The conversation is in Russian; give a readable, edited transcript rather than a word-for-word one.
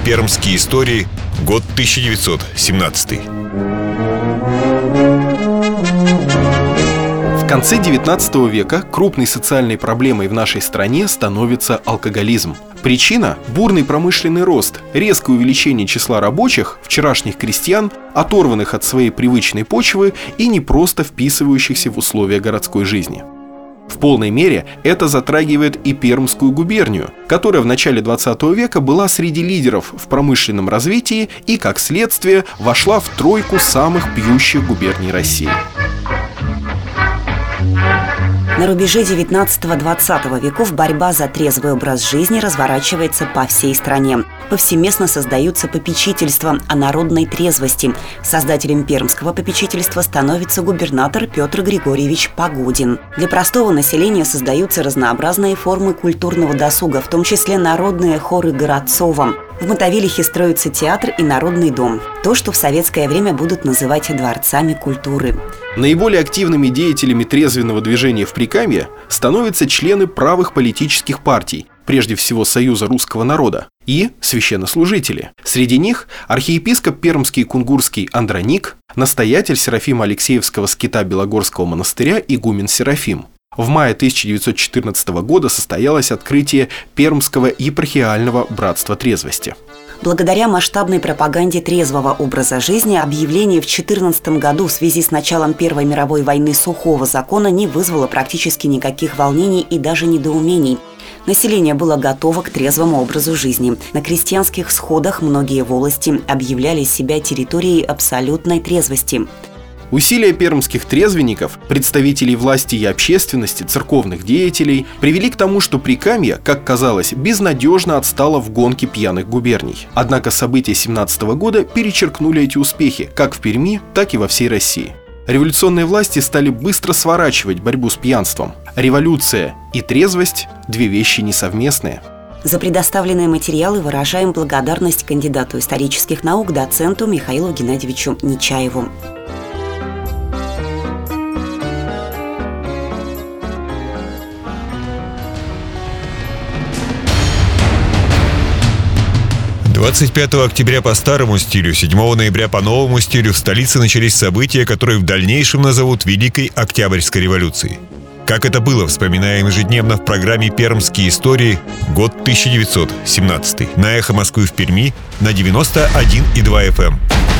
«Пермские истории», год 1917. В конце XIX века крупной социальной проблемой в нашей стране становится алкоголизм. Причина – бурный промышленный рост, резкое увеличение числа рабочих, вчерашних крестьян, оторванных от своей привычной почвы и не просто вписывающихся в условия городской жизни. В полной мере это затрагивает и Пермскую губернию, которая в начале XX века была среди лидеров в промышленном развитии и, как следствие, вошла в тройку самых пьющих губерний России. На рубеже 19-20 веков борьба за трезвый образ жизни разворачивается по всей стране. Повсеместно создаются попечительства о народной трезвости. Создателем пермского попечительства становится губернатор Петр Григорьевич Погодин. Для простого населения создаются разнообразные формы культурного досуга, в том числе народные хоры Городцова. В Мотовилихе строится театр и народный дом. То, что в советское время будут называть дворцами культуры. Наиболее активными деятелями трезвенного движения в Прикамье становятся члены правых политических партий, прежде всего Союза русского народа, и священнослужители. Среди них архиепископ Пермский Кунгурский Андроник, настоятель Серафимо-Алексеевского скита Белогорского монастыря игумен Серафим. В мае 1914 года состоялось открытие Пермского епархиального братства трезвости. Благодаря масштабной пропаганде трезвого образа жизни объявление в 2014 году в связи с началом Первой мировой войны сухого закона не вызвало практически никаких волнений и даже недоумений. Население было готово к трезвому образу жизни. На крестьянских сходах многие волости объявляли себя территорией абсолютной трезвости. Усилия пермских трезвенников, представителей власти и общественности, церковных деятелей привели к тому, что Прикамье, как казалось, безнадежно отстало в гонке пьяных губерний. Однако события 1917 года перечеркнули эти успехи как в Перми, так и во всей России. Революционные власти стали быстро сворачивать борьбу с пьянством. Революция и трезвость – две вещи несовместные. За предоставленные материалы выражаем благодарность кандидату исторических наук, доценту Михаилу Геннадьевичу Нечаеву. — 25 октября по старому стилю, 7 ноября по новому стилю в столице начались события, которые в дальнейшем назовут Великой Октябрьской революцией. Как это было, вспоминаем ежедневно в программе «Пермские истории», год 1917. На Эхо Москвы в Перми на 91,2 FM.